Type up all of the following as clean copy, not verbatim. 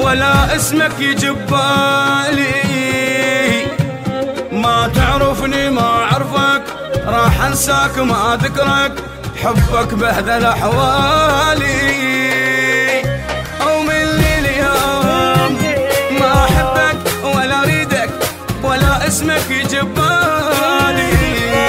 ولا اسمك يجب بالي. ما تعرفني ما اعرفك، راح انساك ما اذكرك، حبك بهذا الاحوالي. او من اليوم ما احبك ولا اريدك ولا اسمك يجب بالي.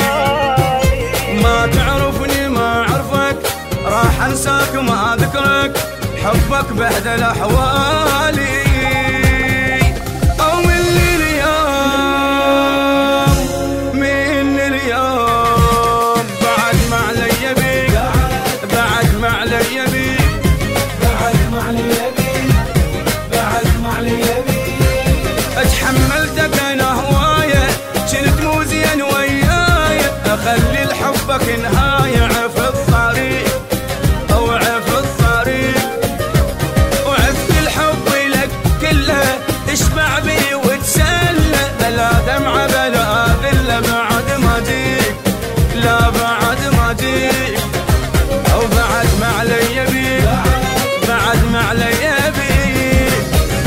ما تعرفني ما اعرفك، راح انساك ما اذكرك، حبك بهذا الاحوالي. او من اليوم بعد ما علي بيك، بعد ما علي بيك، بعد ما علي بيك، بعد ما علي بيك. اتحملتك انا هوايه، كنت مو زين وياي، اخلي لحبك نهايه. عف الطريق او عف الطريق، وعفت الحب لك كله، اشبع بي وتسلى، بلا دمعه بلا ذله بعد ما جيك، لا بعد ما جيك. او بعد ما علي بيك، بعد ما علي بيك.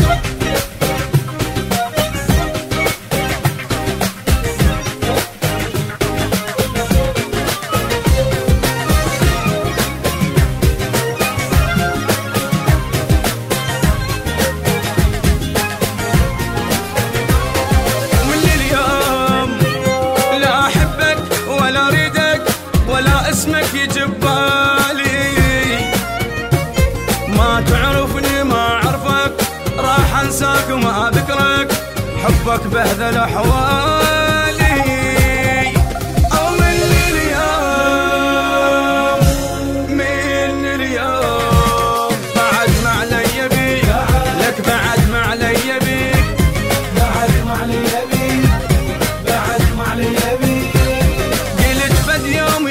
اسمك يجب بالي. ما تعرفني ما اعرفك، راح انساك وما اذكرك، حبك بهذا الاحوالي. او من اليوم، من اليوم بعد ما علي بيك، لك بعد ما علي بيك، بعد ما علي بيك، بعد ما علي بيك. قلت فد يوم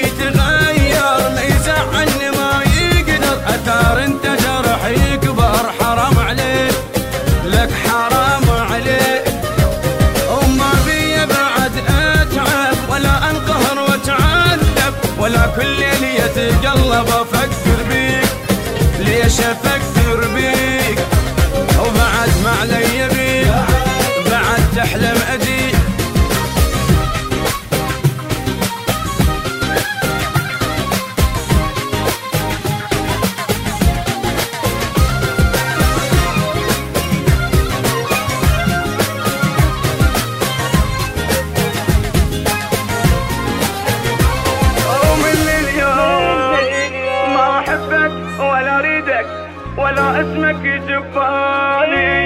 انت جرح يكبر، حرام عليك، لك حرام عليك. وما بي بعد اتعب ولا انقهر واتعذب، ولا كل ليل يتقلب افكر بيك، ليش افكر بيك. وبعد ما علي بيك، بعد تحلم اجيك. ولا اريدك ولا اسمك يجب بالي.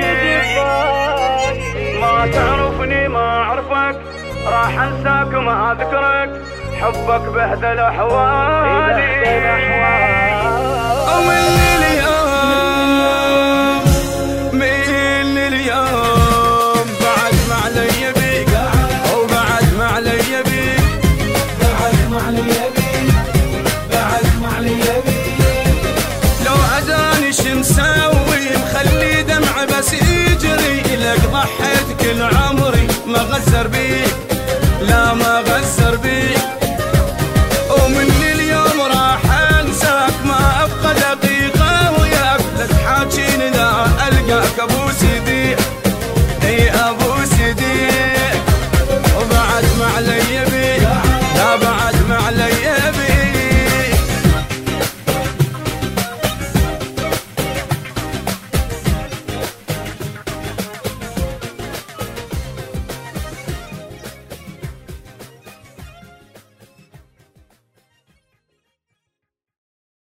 ما تعرفني ما اعرفك، راح انساك وما اذكرك، حبك بهذا الاحوالي. ومن اليوم، من اليوم بعد ما علي بيك، او بعد ما علي بيك، بعد ما علي بيك، بعد ما علي بيك. مسوي مخلي دمعة بس يجري لك، ضحيت كل عمري ما غزر بيك، لا ما غزر بيك. ومن اليوم راح انساك، ما ابقى دقيقة وياك، لا تحاكيني لا القاك ابوك.